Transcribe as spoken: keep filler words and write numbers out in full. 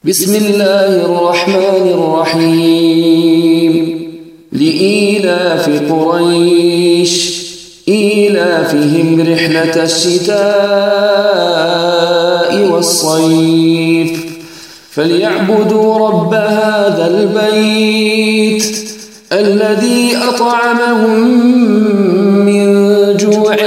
بسم الله الرحمن الرحيم لإيلاف قريش إيلافهم رحلة الشتاء والصيف فليعبدوا رب هذا البيت الذي أطعمهم من جوع